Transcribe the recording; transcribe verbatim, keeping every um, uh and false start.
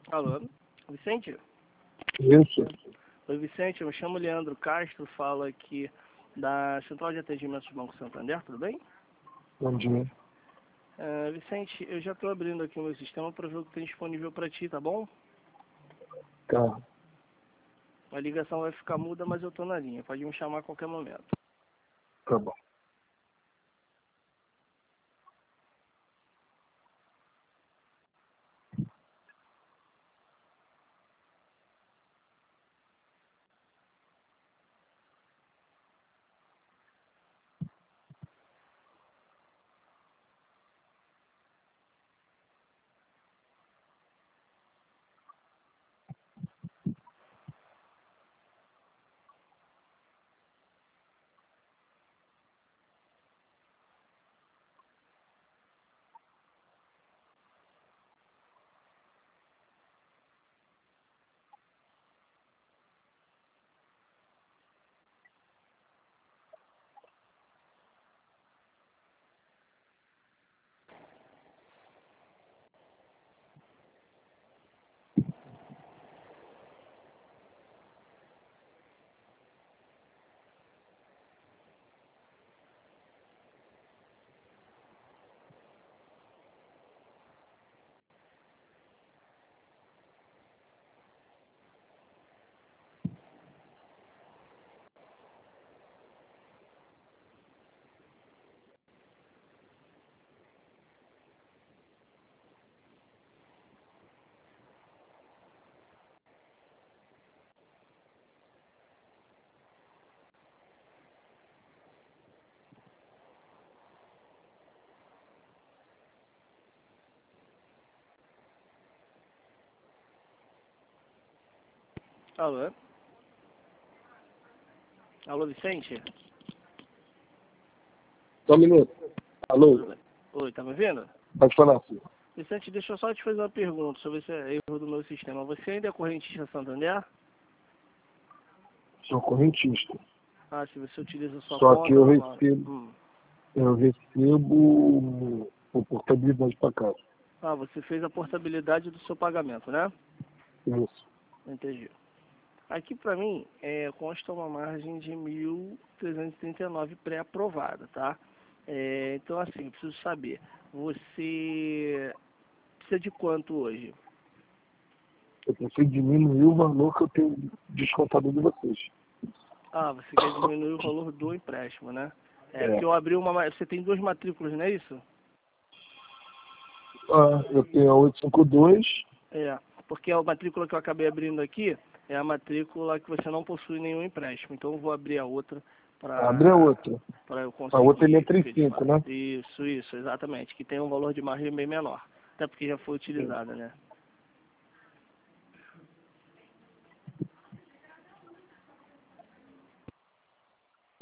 Alô, Vicente? Isso. Oi, Vicente, eu me chamo Leandro Castro, falo aqui da Central de Atendimento do Banco Santander, tudo bem? Bom dia. Uh, Vicente, eu já estou abrindo aqui o meu sistema para ver o que tem disponível para ti, tá bom? Tá. A ligação vai ficar muda, mas eu estou na linha, pode me chamar a qualquer momento. Tá bom. Alô? Alô, Vicente? Só um minuto. Alô? Oi, tá me ouvindo? Pode falar, filho. Vicente, deixa eu só te fazer uma pergunta sobre esse erro do meu sistema. Você ainda é correntista Santander? Sou correntista. Ah, se você utiliza sua Só conta que eu normal. recebo, Hum. eu recebo por portabilidade para casa. Ah, você fez a portabilidade do seu pagamento, né? Isso. Entendi. Aqui para mim é, consta uma margem de mil trezentos e trinta e nove pré-aprovada, tá? É, então assim, eu preciso saber, você precisa de quanto hoje? Eu preciso diminuir o valor que eu tenho descontado de vocês. Ah, você quer diminuir o valor do empréstimo, né? É, É. porque eu abri uma... ma- Você tem duas matrículas, não é isso? Ah, eu tenho a oitocentos e cinquenta e dois. É, porque a matrícula que eu acabei abrindo aqui é a matrícula que você não possui nenhum empréstimo. Então eu vou abrir a outra Abre a para outra. para eu A outra é conseguir trinta e cinco, efetivar. né? Isso, isso, exatamente. Que tem um valor de margem bem menor. Até porque já foi utilizada, né?